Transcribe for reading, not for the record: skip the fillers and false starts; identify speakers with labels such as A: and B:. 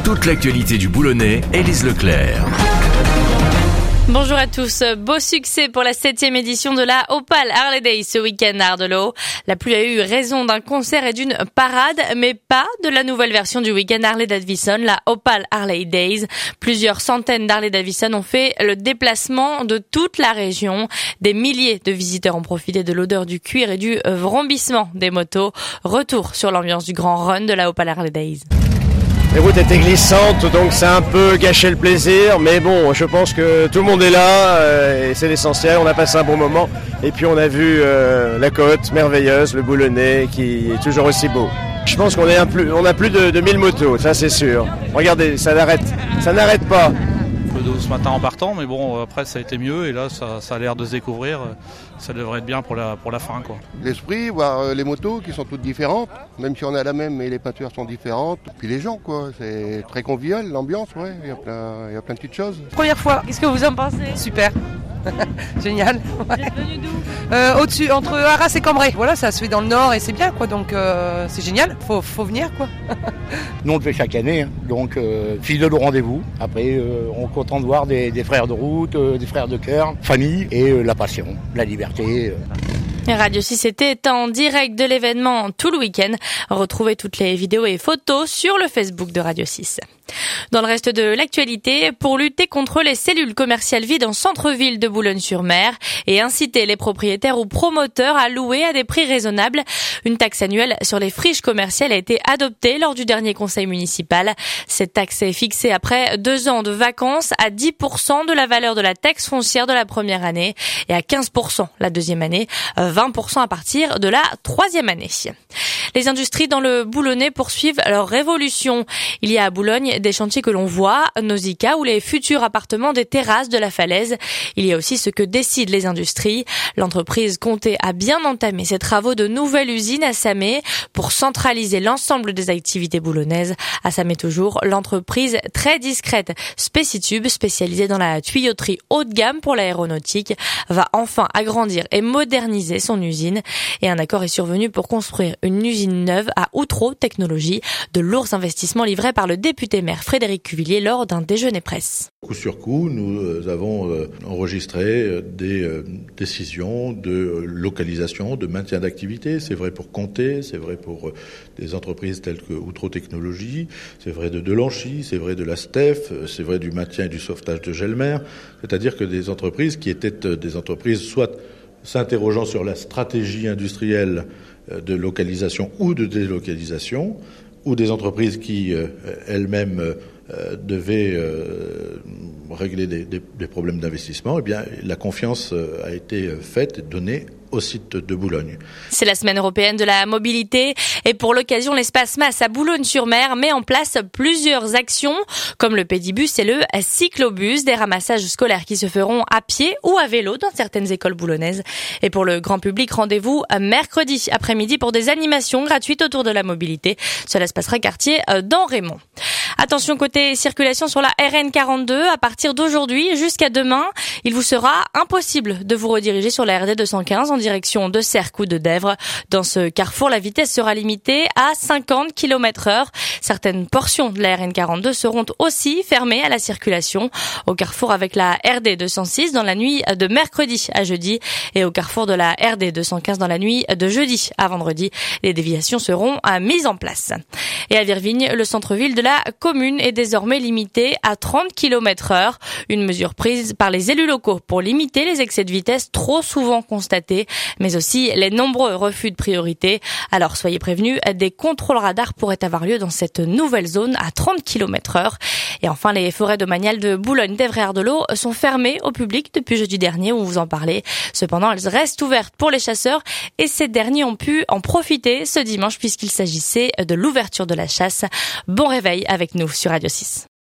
A: Toute l'actualité du Boulonnais, Élise Leclerc.
B: Bonjour à tous. Beau succès pour la 7e édition de la Opal Harley Days ce week-end à Ardelot. La pluie a eu raison d'un concert et d'une parade, mais pas de la nouvelle version du week-end Harley Davidson, la Opal Harley Days. Plusieurs centaines d'Harley Davidson ont fait le déplacement de toute la région. Des milliers de visiteurs ont profité de l'odeur du cuir et du vrombissement des motos. Retour sur l'ambiance du grand run de la Opal Harley Days.
C: Les routes étaient glissantes, donc ça a un peu gâché le plaisir, mais bon, je pense que tout le monde est là, et c'est l'essentiel, on a passé un bon moment, et puis on a vu la côte merveilleuse, le Boulonnais, qui est toujours aussi beau. Je pense qu'on a plus de 1000 motos, ça c'est sûr. Regardez, ça n'arrête pas.
D: Un peu d'eau ce matin en partant, mais bon, après ça a été mieux, et là ça a l'air de se découvrir. Ça devrait être bien pour la fin, quoi.
E: L'esprit, voir les motos qui sont toutes différentes, même si on a la même, mais les peintures sont différentes. Puis les gens, quoi, c'est très convivial, l'ambiance, ouais, il y a plein de petites choses.
B: Première fois, qu'est-ce que vous en pensez?
F: Super, génial.
B: Vous êtes venu d'où?
F: Au-dessus, entre Arras et Cambrai. Voilà, ça se fait dans le nord et c'est bien, quoi. Donc c'est génial. Faut venir, quoi.
G: Nous on le fait chaque année, donc fidèle au rendez-vous. Après, on est content de voir des frères de route, des frères de cœur, famille et la passion, la liberté.
B: Radio 6 était en direct de l'événement tout le week-end. Retrouvez toutes les vidéos et photos sur le Facebook de Radio 6. Dans le reste de l'actualité, pour lutter contre les cellules commerciales vides en centre-ville de Boulogne-sur-Mer et inciter les propriétaires ou promoteurs à louer à des prix raisonnables, une taxe annuelle sur les friches commerciales a été adoptée lors du dernier conseil municipal. Cette taxe est fixée après 2 ans de vacances à 10% de la valeur de la taxe foncière de la première année et à 15% la deuxième année, 20% à partir de la troisième année. Les industries dans le Boulonnais poursuivent leur révolution. Il y a à Boulogne des chantiers que l'on voit, Nausicaa ou les futurs appartements des terrasses de la Falaise. Il y a aussi ce que décident les industries. L'entreprise comptait à bien entamer ses travaux de nouvelle usine à Samé pour centraliser l'ensemble des activités boulonnaises. À Samé toujours, l'entreprise très discrète Spécitube, spécialisée dans la tuyauterie haut de gamme pour l'aéronautique, va enfin agrandir et moderniser son usine. Et un accord est survenu pour construire une usine neuve à Outreau Technologies. De lourds investissements livrés par le député maire Frédéric Cuvillier lors d'un déjeuner presse.
H: Coup sur coup, nous avons enregistré des décisions de localisation, de maintien d'activité. C'est vrai pour Comté, c'est vrai pour des entreprises telles que Outreau Technologies, c'est vrai de Delanchy, c'est vrai de la STEF, c'est vrai du maintien et du sauvetage de Gelmer. C'est-à-dire que des entreprises qui étaient des entreprises soit s'interrogeant sur la stratégie industrielle de localisation ou de délocalisation, ou des entreprises qui elles-mêmes devaient régler des problèmes d'investissement, eh bien la confiance a été faite et donnée au site de Boulogne.
B: C'est la semaine européenne de la mobilité et pour l'occasion, l'espace Masse à Boulogne-sur-Mer met en place plusieurs actions comme le pédibus et le cyclobus, des ramassages scolaires qui se feront à pied ou à vélo dans certaines écoles boulonnaises. Et pour le grand public, rendez-vous mercredi après-midi pour des animations gratuites autour de la mobilité. Cela se passera quartier d'Enrémont. Attention côté circulation sur la RN 42, à partir d'aujourd'hui jusqu'à demain, il vous sera impossible de vous rediriger sur la RD 215 en direction de Sercq ou de Dèvres. Dans ce carrefour, la vitesse sera limitée à 50 km/h. Certaines portions de la RN 42 seront aussi fermées à la circulation. Au carrefour avec la RD 206 dans la nuit de mercredi à jeudi et au carrefour de la RD 215 dans la nuit de jeudi à vendredi. Les déviations seront mises en place. Et à Virvigne, le centre-ville de la commune est désormais limité à 30 km/h. Une mesure prise par les élus locaux pour limiter les excès de vitesse trop souvent constatés, mais aussi les nombreux refus de priorité. Alors soyez prévenus, des contrôles radars pourraient avoir lieu dans cette nouvelle zone à 30 km/h. Et enfin, les forêts domaniales de Boulogne, d'Évreux et Ardelot sont fermées au public depuis jeudi dernier, on vous en parlait. Cependant, elles restent ouvertes pour les chasseurs et ces derniers ont pu en profiter ce dimanche puisqu'il s'agissait de l'ouverture de la chasse. Bon réveil avec nous sur Radio 6.